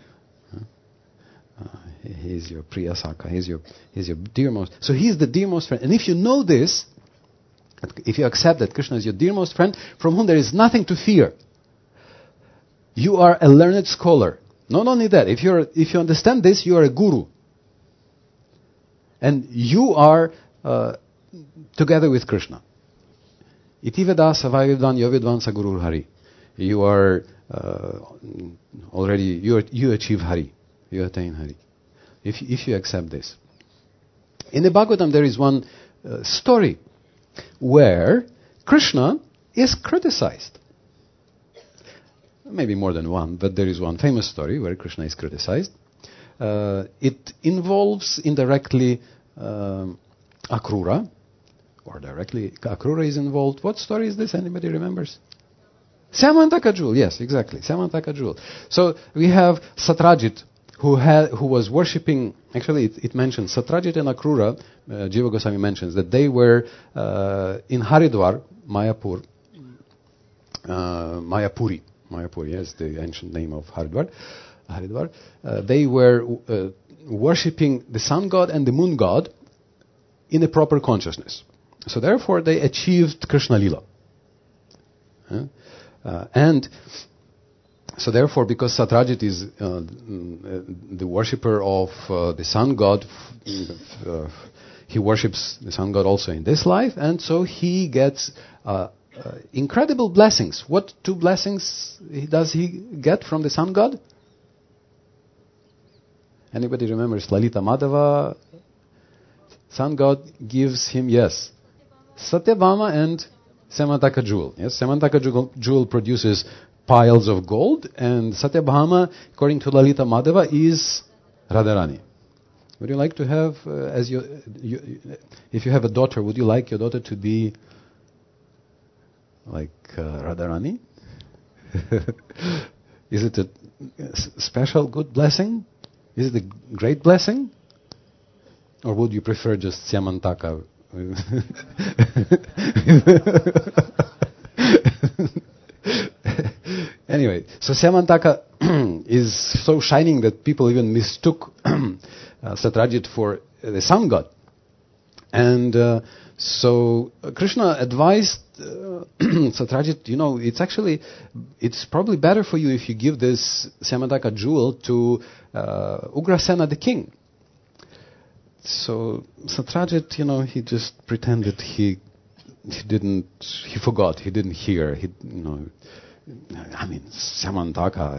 Uh, he's your Priya Saka. He's your he's your dearmost. So he's the dearmost friend. And if you know this, if you accept that Krishna is your dearmost friend, from whom there is nothing to fear, you are a learned scholar. Not only that, if you're if you understand this, you are a guru, and you are uh, together with Krishna. Iti veda savaividvan yovidvan sagurur hari. You are uh, already you are, you achieve Hari, you attain Hari. If if you accept this, in the Bhagavatam there is one uh, story where Krishna is criticized. Maybe more than one, but there is one famous story where Krishna is criticized. Uh, it involves indirectly um, Akrura, or directly Akrura is involved. What story is this? Anybody remembers? Syamantaka jewel. Yes, exactly. Syamantaka jewel. So we have Satrajit, who had, who was worshipping. Actually, it, it mentions Satrajit and Akrura. Uh, Jiva Goswami mentions that they were uh, in Haridwar, Mayapur, uh, Mayapuri. Mayapur, yes, the ancient name of Haridwar. Haridwar. Uh, they were uh, worshipping the sun god and the moon god in a proper consciousness. So therefore, they achieved Krishna Lila. Uh, uh, and so therefore, because Satrajit is uh, the worshipper of uh, the sun god, uh, he worships the sun god also in this life, and so he gets Uh, Uh, incredible blessings. What two blessings does he get from the sun god? Anybody remembers Lalita Madhava? Sun god gives him, yes, Satyabhama and Syamantaka jewel. Yes, Syamantaka jewel, jewel produces piles of gold, and Satyabhama, according to Lalita Madhava, is Radharani. Would you like to have, uh, as your, you, if you have a daughter, would you like your daughter to be like uh, Radharani? Is it a special good blessing? Is it a great blessing? Or would you prefer just Syamantaka? Anyway, so Syamantaka is so shining that people even mistook uh, Satrajit for the sun god. And uh, so uh, Krishna advised uh, Satrajit, you know, it's actually, it's probably better for you if you give this Syamantaka jewel to uh, Ugrasena the king. So Satrajit, you know, he just pretended he he didn't, he forgot, he didn't hear, he, you know, I mean, Syamantaka.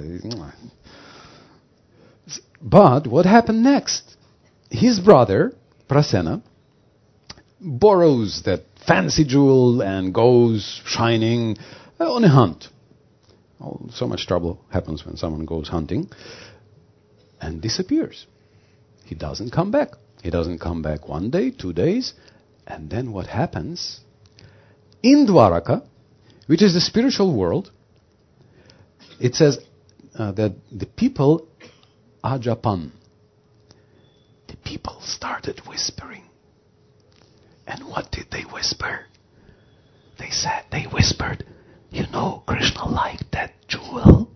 But what happened next? His brother, Prasena, borrows that fancy jewel and goes shining on a hunt. Oh, so much trouble happens when someone goes hunting and disappears. He doesn't come back. He doesn't come back one day, two days, and then what happens? In Dwaraka, which is the spiritual world, it says uh, that the people ajapan. The people started whispering. And what did they whisper? They said, they whispered, you know, Krishna liked that jewel.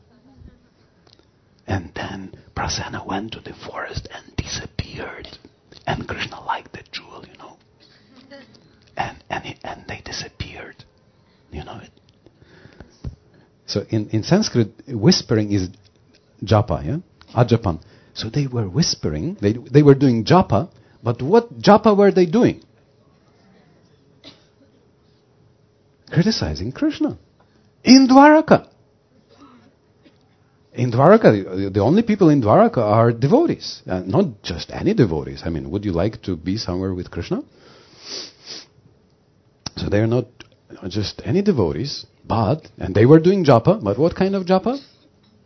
And then Prasena went to the forest and disappeared. And Krishna liked that jewel, you know. And and it, and they disappeared. You know it. So in, in Sanskrit, whispering is japa, yeah? Ajapan. So they were whispering, they they were doing japa, but what japa were they doing? Criticizing Krishna. In Dwaraka. In Dwaraka, the, the only people in Dwaraka are devotees. Uh, not just any devotees. I mean, would you like to be somewhere with Krishna? So they are not just any devotees, but, and they were doing japa, but what kind of japa?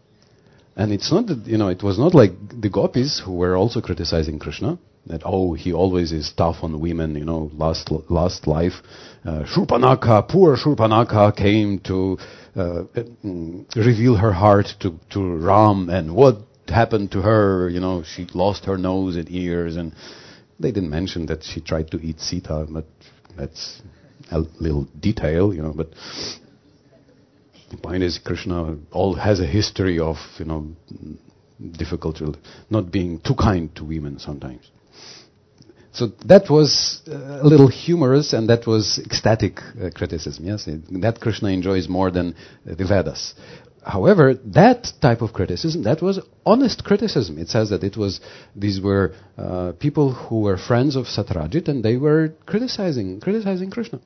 And it's not that, you know, it was not like the gopis who were also criticizing Krishna, that, oh, he always is tough on women, you know, last last life. Uh, Shurpanakha, poor Shurpanakha came to uh, mm, reveal her heart to, to Ram, and what happened to her, you know, she lost her nose and ears, and they didn't mention that she tried to eat Sita, but that's a little detail, you know, but the point is, Krishna all has a history of, you know, difficult, not being too kind to women sometimes. So that was a little humorous, and that was ecstatic uh, criticism. Yes, that Krishna enjoys more than uh, the Vedas. However, that type of criticism, that was honest criticism. It says that it was these were uh, people who were friends of Satyajit, and they were criticizing criticizing Krishna.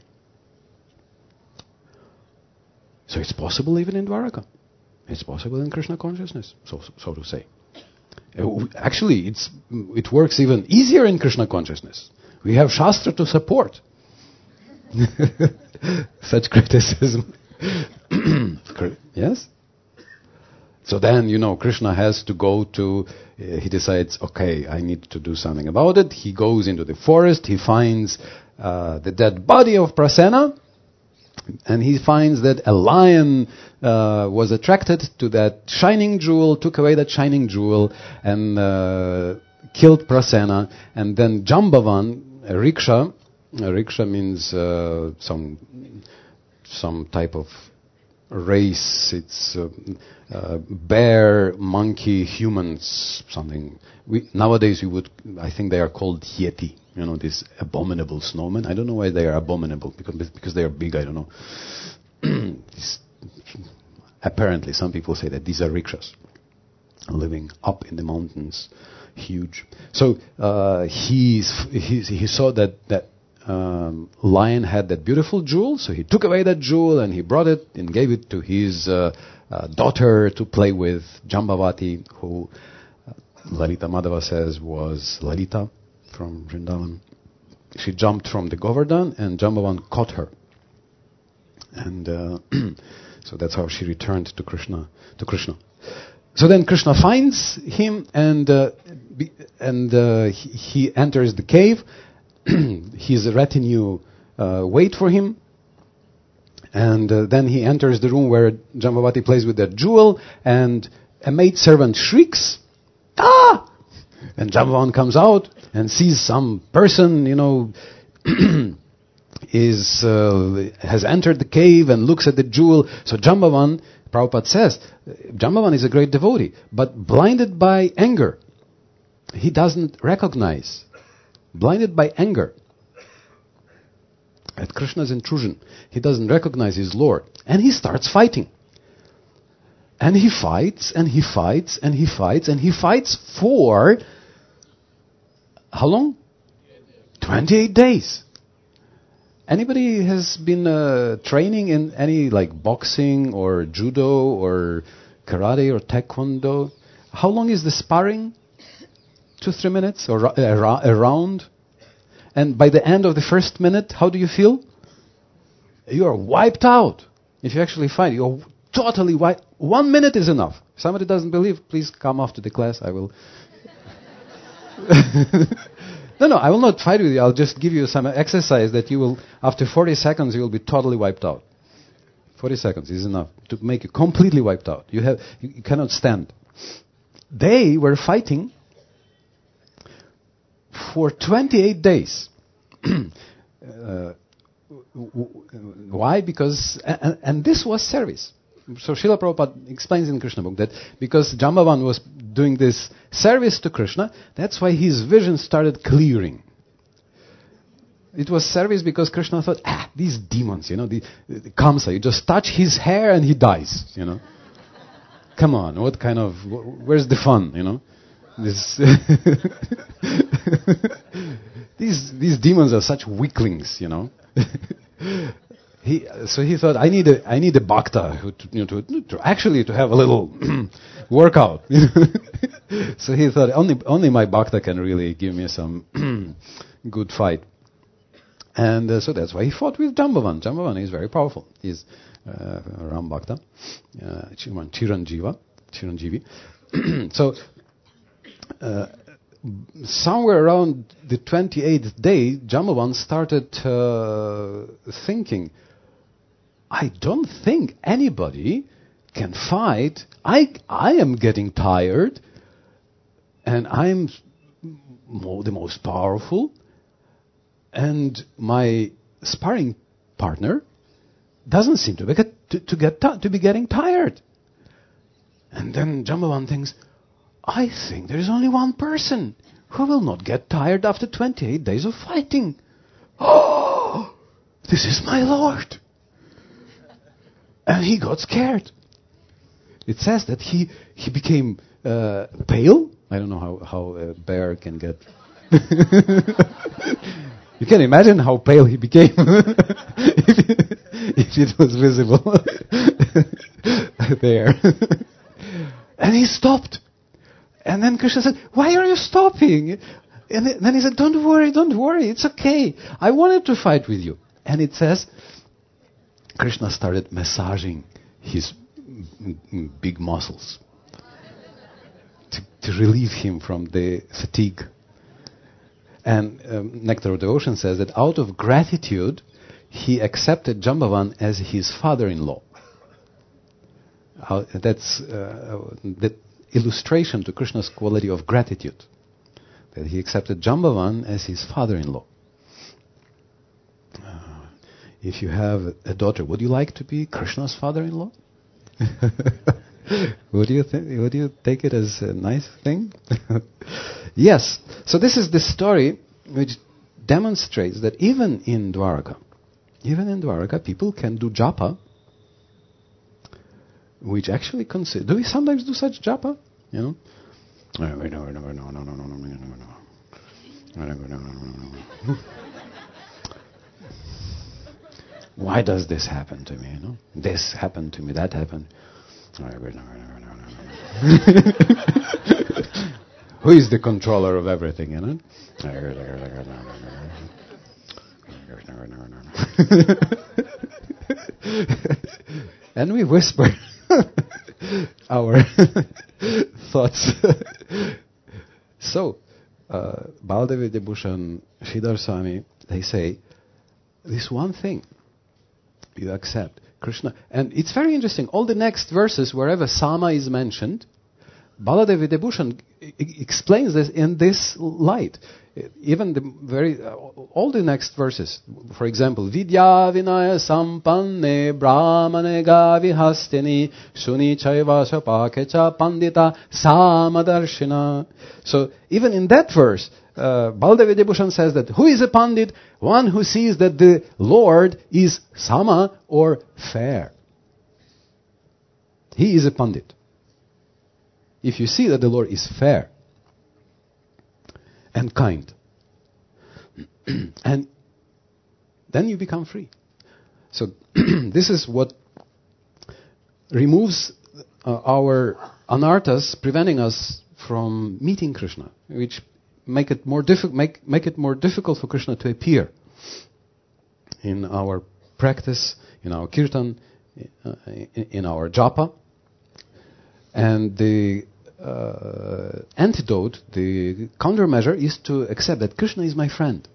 So it's possible even in Dwaraka. It's possible in Krishna consciousness, so, so to say. Uh, Actually, it's, it works even easier in Krishna consciousness. We have Shastra to support such criticism. Yes? So then, you know, Krishna has to go to, uh, he decides, okay, I need to do something about it. He goes into the forest, he finds uh, the dead body of Prasena, and he finds that a lion uh, was attracted to that shining jewel, took away that shining jewel, and uh, killed Prasena. And then Jambavan, a rickshaw, a rickshaw means uh, some some type of race. It's uh, uh, bear, monkey, humans, something. We, nowadays we would, I think they are called Yeti. You know, these abominable snowmen. I don't know why they are abominable, because because they are big, I don't know. These, apparently, some people say that these are rickshaws, living up in the mountains, huge. So uh, he's, he, he saw that, that um, lion had that beautiful jewel, so he took away that jewel and he brought it and gave it to his uh, uh, daughter to play with, Jambavati, who uh, Lalita Madhava says was Lalita from Vrindavan. She jumped from the Govardhan, and Jambavan caught her. And uh, so that's how she returned to Krishna. To Krishna. So then Krishna finds him, and uh, be, and uh, he, he enters the cave. His retinue uh, wait for him, and uh, then he enters the room where Jambavati plays with that jewel, and a maidservant shrieks, "Ah!" And Jambavan comes out and sees some person, you know, is uh, has entered the cave and looks at the jewel. So Jambavan, Prabhupada says, Jambavan is a great devotee, but blinded by anger. He doesn't recognize. Blinded by anger at Krishna's intrusion. He doesn't recognize his Lord. And he starts fighting. And he fights, and he fights, and he fights, and he fights for... how long? twenty-eight days. Anybody has been uh, training in any like boxing or judo or karate or taekwondo? How long is the sparring? Two, three minutes or a, ra- a round? And by the end of the first minute, how do you feel? You are wiped out. If you actually fight, you're totally wiped. One minute is enough. If somebody doesn't believe, please come after the class. I will... No, no, I will not fight with you. I'll just give you some exercise that you will, after forty seconds, you will be totally wiped out. forty seconds is enough to make you completely wiped out. You have, you, you cannot stand. They were fighting for twenty-eight days. uh, why? Because, and, and this was service. So Srila Prabhupada explains in Krishna book that because Jambavan was doing this service to Krishna, that's why his vision started clearing. It was service because Krishna thought, ah, these demons, you know, the, the Kamsa, you just touch his hair and he dies, you know. Come on, what kind of, where's the fun, you know? This these these demons are such weaklings, you know. He, so he thought, I need a, I need a bhakta who, to, you know, to, to actually to have a little workout. So he thought, only only my bhakta can really give me some good fight. And uh, so that's why he fought with Jambavan. Jambavan is very powerful. He's uh, Ram Bhakta, uh, Chiranjiva. Chiranjeevi. So, uh, somewhere around the twenty-eighth day, Jambavan started uh, thinking, I don't think anybody can fight. I, I am getting tired, and I'm mo- the most powerful, and my sparring partner doesn't seem to be, get, to, to, get t- to be getting tired. And then Jambavan thinks, I think there is only one person who will not get tired after twenty-eight days of fighting. Oh, this is my Lord. And he got scared. It says that he, he became uh, pale. I don't know how, how a bear can get... You can imagine how pale he became if, it, if it was visible there. And he stopped. And then Krishna said, why are you stopping? And then he said, don't worry, don't worry, it's okay. I wanted to fight with you. And it says, Krishna started massaging his big muscles to, to relieve him from the fatigue. And um, Nectar of Devotion says that out of gratitude, he accepted Jambavan as his father-in-law. Uh, that's uh, that illustration to Krishna's quality of gratitude, that he accepted Jambavan as his father-in-law. Uh, if you have a daughter, would you like to be Krishna's father-in-law? Would you th- would you take it as a nice thing? Yes. So this is the story which demonstrates that even in Dwaraka, even in Dwaraka, people can do japa, which actually consider. Do we sometimes do such japa? You know. No, no, no, no, no, no, no, no, no, no, no, no. Why does this happen to me? You know, this happened to me. That happened. Who is the controller of everything? You know. And we whisper our thoughts. So, uh, Baladev Vidyabhushan, Sridhar Swami, they say, this one thing you accept, Krishna. And it's very interesting, all the next verses, wherever Sama is mentioned, Baladev Vidyabhushan explains this in this light. Even the very uh, all the next verses. For example, Vidya Vinaya Sampanne Brahmane Gavi Hastini Shuni Chaiva Shapakecha Pandita Samadarshina. So even in that verse, uh, Baladev Vidyabhushan says that who is a Pandit? One who sees that the Lord is Sama or fair. He is a Pandit. If you see that the Lord is fair and kind, and then you become free. So this is what removes uh, our anarthas, preventing us from meeting Krishna, which make it more difficult, make, make it more difficult for Krishna to appear in our practice, in our kirtan, uh, in, in our japa. And the uh, antidote, the countermeasure, is to accept that Krishna is my friend.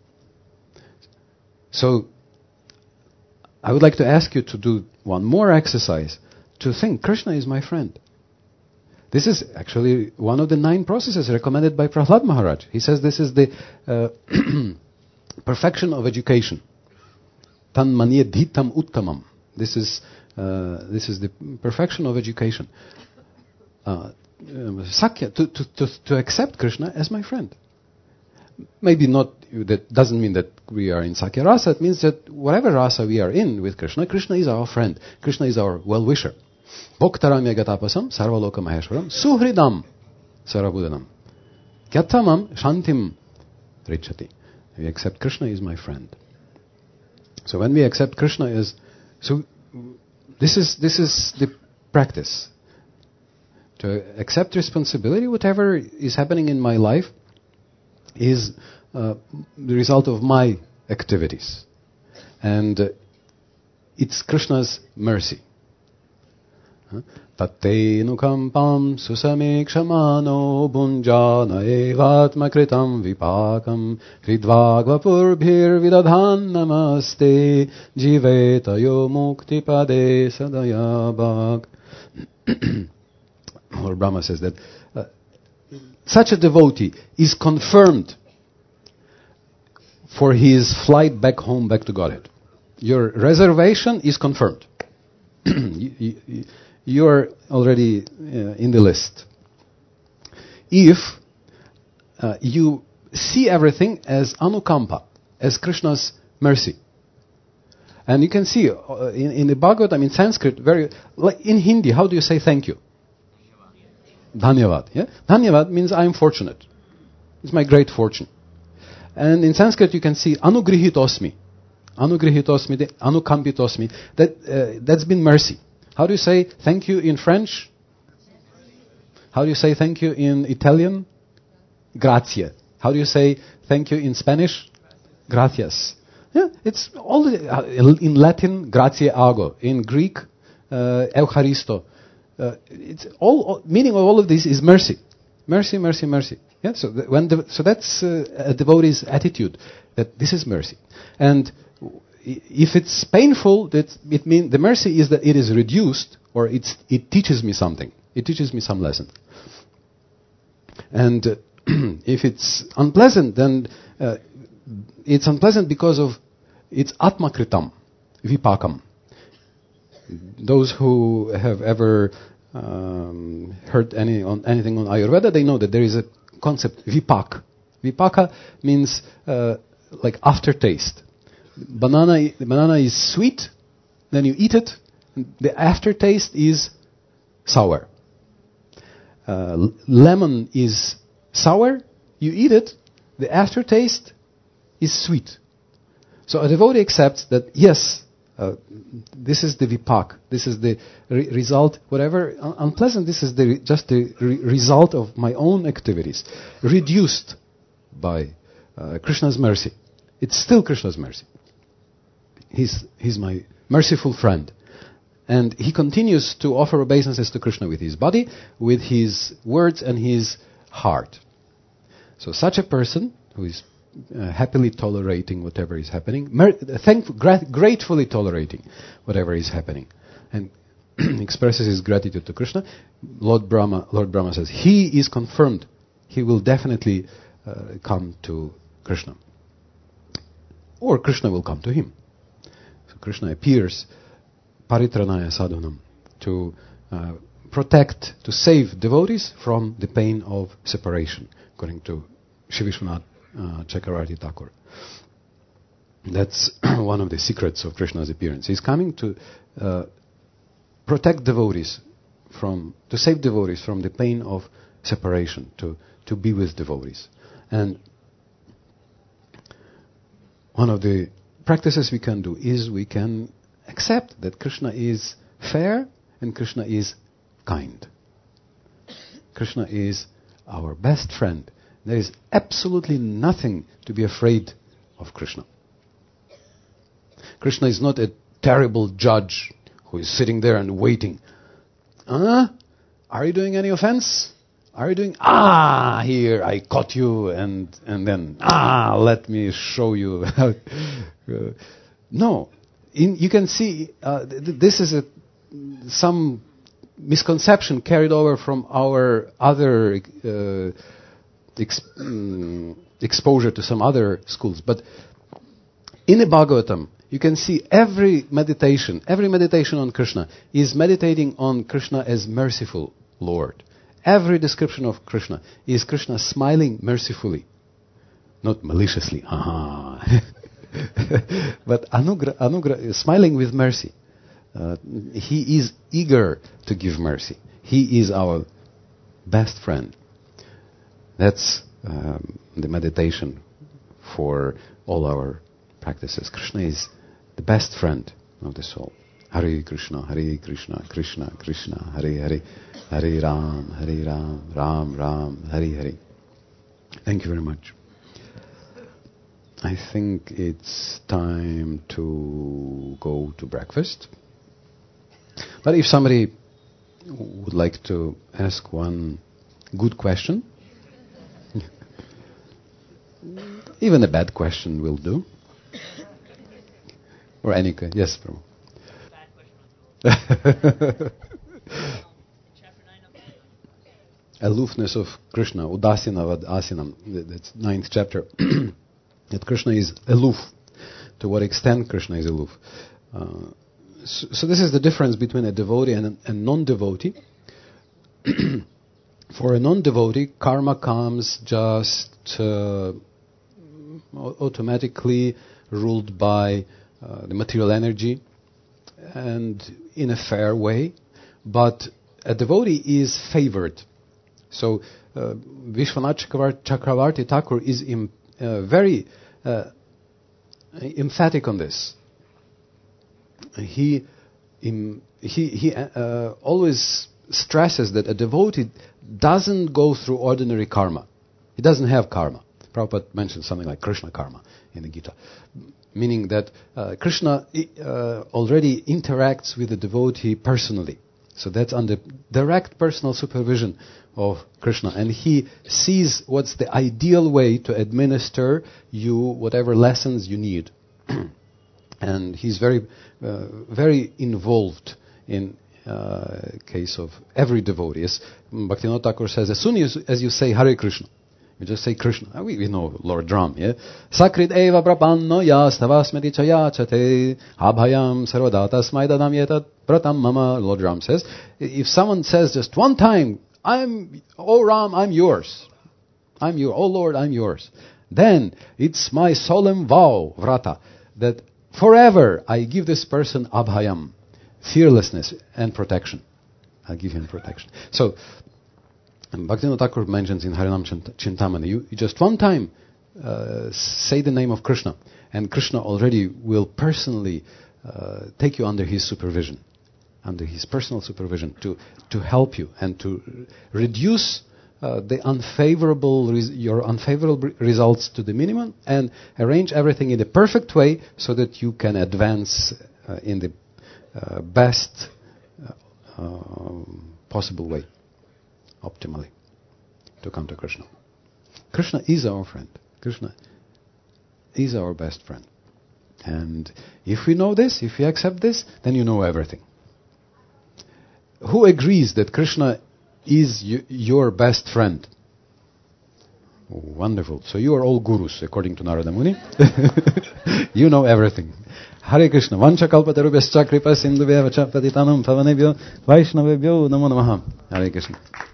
So, I would like to ask you to do one more exercise, to think, Krishna is my friend. This is actually one of the nine processes recommended by Prahlad Maharaj. He says this is the uh, perfection of education. Tan manye dhitam uttamam. This is uh, this is the perfection of education. Uh, um, Sakya, to, to, to, to accept Krishna as my friend. Maybe not, that doesn't mean that we are in Sakya Rasa. It means that whatever rasa we are in with Krishna, Krishna is our friend. Krishna is our well-wisher. Bhoktaram yagatapasam sarvaloka maheshwaram suhridam sarabhudanam kyatamam shantim richati. We accept Krishna is my friend. So when we accept Krishna as... So this is this is the practice. To accept responsibility, whatever is happening in my life is uh, the result of my activities. And uh, it's Krishna's mercy. Tatte nukampam susamekshamano bunjana evatma kritam vipakam hridvagvapurbhir vidadhan namaste jivetayo muktipade sadayabhag. Lord Brahma says that uh, such a devotee is confirmed for his flight back home, back to Godhead. Your reservation is confirmed. you, you, you are already uh, in the list. If uh, you see everything as anukampa, as Krishna's mercy. And you can see uh, in, in the Bhagavatam, in Sanskrit, very like in Hindi, how do you say thank you? Dhanyavad. Yeah? Dhanyavad means I am fortunate. It's my great fortune. And in Sanskrit you can see anugrihitosmi. Anugrihitosmi, anukampitosmi. That, uh, that's been mercy. How do you say thank you in French? How do you say thank you in Italian? Grazie. How do you say thank you in Spanish? Gracias. Yeah, it's all the, uh, in Latin, grazie ago. In Greek, uh, eucharisto. Uh, it's all, all meaning of all of this is mercy, mercy, mercy, mercy. Yeah. So the, when the, so that's uh, a devotee's attitude, that this is mercy. And if it's painful, that it means the mercy is that it is reduced, or it's it teaches me something. It teaches me some lesson. And uh, if it's unpleasant, then uh, it's unpleasant because of it's atmakritam, vipakam. Those who have ever um, heard any on anything on Ayurveda, they know that there is a concept vipak. Vipaka means uh, like aftertaste. Banana, the banana is sweet, then you eat it, and the aftertaste is sour. Uh, lemon is sour, you eat it, the aftertaste is sweet. So a devotee accepts that, yes, uh, this is the vipak, this is the re- result, whatever un- unpleasant, this is the re- just the re- result of my own activities, reduced by uh, Krishna's mercy. It's still Krishna's mercy. He's, he's my merciful friend. And he continues to offer obeisances to Krishna with his body, with his words and his heart. So such a person who is uh, happily tolerating whatever is happening, mer- thankful, gra- gratefully tolerating whatever is happening, and expresses his gratitude to Krishna, Lord Brahma, Lord Brahma says, he is confirmed. He will definitely uh, come to Krishna. Or Krishna will come to him. So Krishna appears paritranaya sadhanam, to uh, protect, to save devotees from the pain of separation, according to Shri Vishwanath uh, Chakravarti Thakur. That's one of the secrets of Krishna's appearance. He's coming to uh, protect devotees from, to save devotees from the pain of separation, to, to be with devotees. And one of the practices we can do is we can accept that Krishna is fair and Krishna is kind. Krishna is our best friend. There is absolutely nothing to be afraid of Krishna. Krishna is not a terrible judge who is sitting there and waiting. Huh? Are you doing any offense? Are you doing, ah, here, I caught you, and and then, ah, let me show you. uh, no. In, you can see, uh, th- this is a, some misconception carried over from our other uh, ex- um, exposure to some other schools. But in the Bhagavatam, you can see every meditation, every meditation on Krishna is meditating on Krishna as merciful Lord. Every description of Krishna is Krishna smiling mercifully, not maliciously. Aha. But anugra, anugra, smiling with mercy. Uh, he is eager to give mercy. He is our best friend. That's um, the meditation for all our practices. Krishna is the best friend of the soul. Hare Krishna, Hare Krishna, Krishna Krishna, Hare Hare, Hare Ram, Hare Ram, Ram Ram, Hare Hare. Thank you very much. I think it's time to go to breakfast. But if somebody would like to ask one good question. Even a bad question will do. Or any kind. Yes, Prabhu. Aloofness of Krishna, Udasinavad Asinam, that's ninth chapter. That Krishna is aloof. To what extent Krishna is aloof. Uh, so, so this is the difference between a devotee and a, a non-devotee. For a non-devotee, karma comes just uh, automatically ruled by uh, the material energy and in a fair way. But a devotee is favored. So uh, Vishwanath Chakravarti Thakur is im, uh, very uh, emphatic on this. He im, he, he uh, always stresses that a devotee doesn't go through ordinary karma. He doesn't have karma. Prabhupada mentions something like Krishna karma in the Gita, meaning that uh, Krishna uh, already interacts with the devotee personally. So that's under direct personal supervision of Krishna. And he sees what's the ideal way to administer you whatever lessons you need. And he's very, uh, very involved in uh, case of every devotee. As Bhaktivinoda Thakur says, as soon as, as you say Hare Krishna, you just say Krishna. We, we know Lord Ram, yeah? Sakrit eva prapanno yastavasmeti chayachate abhayam sarvadatasmai dadam yetat pratam mama, Lord Ram says. If someone says just one time, I'm, oh Ram, I'm yours. I'm your, oh Lord, I'm yours. Then it's my solemn vow, vrata, that forever I give this person abhayam, fearlessness and protection. I'll give him protection. So, and Bhaktivinoda Thakur mentions in Harinam Chintamani, you, you just one time uh, say the name of Krishna, and Krishna already will personally uh, take you under his supervision, under his personal supervision, to, to help you and to reduce uh, the unfavorable res- your unfavorable results to the minimum, and arrange everything in the perfect way so that you can advance uh, in the uh, best uh, uh, possible way. Optimally, to come to Krishna. Krishna is our friend. Krishna is our best friend. And if we know this, if we accept this, then you know everything. Who agrees that Krishna is y- your best friend? Oh, wonderful. So you are all gurus, according to Narada Muni. You know everything. Hare Krishna. Vancha kalpatarubhyascha kripa sindhubhya vacha patitanam pavanebhyo vaishnavebhyo namo namaha. Hare Krishna.